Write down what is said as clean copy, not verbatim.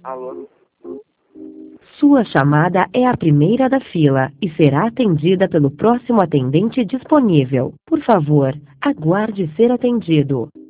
Alô? Sua chamada é a primeira da fila e será atendida pelo próximo atendente disponível. Por favor, aguarde ser atendido.